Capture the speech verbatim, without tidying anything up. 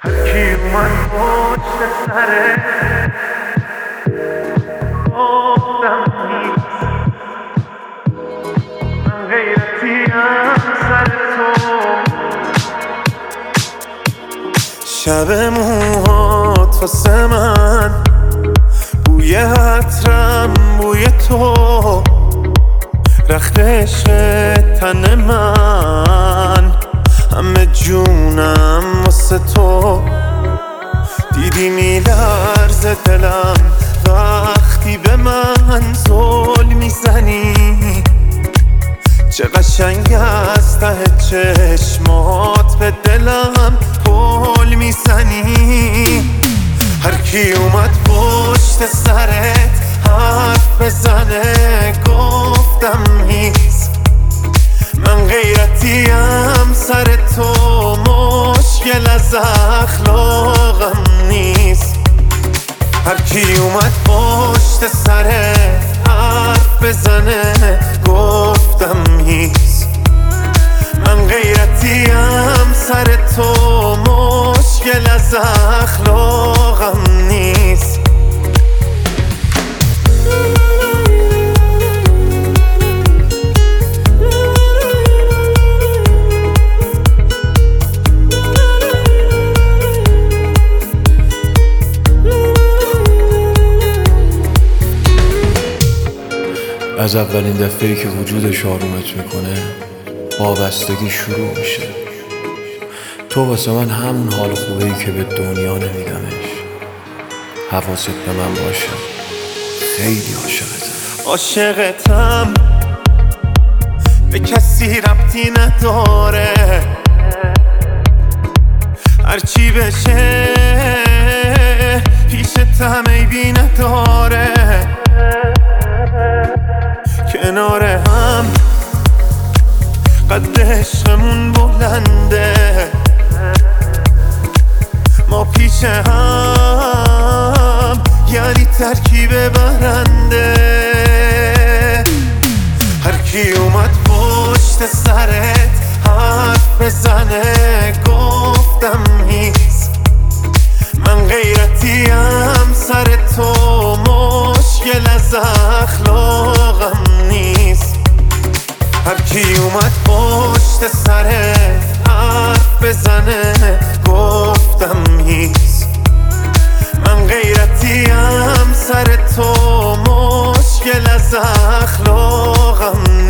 هرکی اومد پشت سره گفتم نیست، من غیرتیم سر تو. شب موهات واسه من بوی عطرم، بوی تو رخت عشق تن من، همه جونم واسه تو. دیدی میلرزه دلم وقتی به من زل میزنی، چه قشنگ از ته چشمات به دلم پل میزنی. هرکی اومد پشت سرت حرف بزنه گفتم نیست، من غیرتیم سر تو، مشکل از اخلاقم نیست. هرکی اومد پشت سرت حرف بزنه گفتم نیست، من غیرتیم سر تو، مشکل از اخلاقم نیست. از اولین دفعه‌ای که وجودش آرومت میکنه وابستگی شروع میشه. تو واسه من همون حال خوبه‌ای که به دنیا نمیدمش. حواست به من باشه، خیلی عاشقتم. عاشقتم به کسی ربطی نداره، هرچی بشه پیشت هم عیبی نداره. کنار هم قد عشقمون بلنده، ما پیش هم یعنی ترکیب برنده. هرکی اومد پشت سرت حرف بزنه گفتم نیست، من غیرتیم سر تو، مشکل از اخلاقم نیست. هرکی اومد پشت سرت حرف بزنه گفتم نیست، من غیرتیم سر تو، مشکل از اخلاقم